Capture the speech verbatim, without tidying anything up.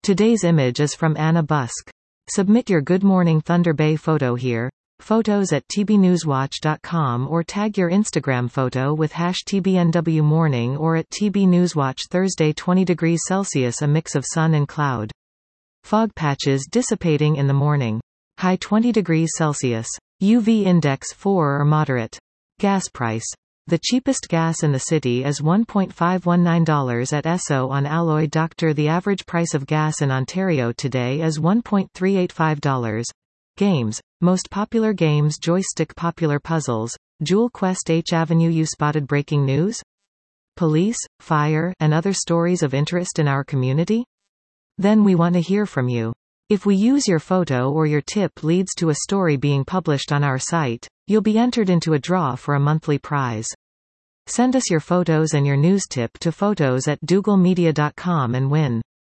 Today's image is from Anna Busk. Submit your Good Morning Thunder Bay photo here. Photos at t b newswatch dot com or tag your Instagram photo with hash T B N W morning or at T B Newswatch. Thursday, twenty degrees Celsius, a mix of sun and cloud. Fog patches dissipating in the morning. High twenty degrees Celsius. U V index four or moderate. Gas price. The cheapest gas in the city is one point five one nine dollars at Esso on Alloy Doctor. The average price of gas in Ontario today is one point three eight five dollars. Games. Most popular games: Joystick. Popular puzzles: Jewel Quest. H Avenue. You spotted breaking news? Police, fire, and other stories of interest in our community? Then we want to hear from you. If we use your photo or your tip leads to a story being published on our site, you'll be entered into a draw for a monthly prize. Send us your photos and your news tip to photos at dougal media dot com and win.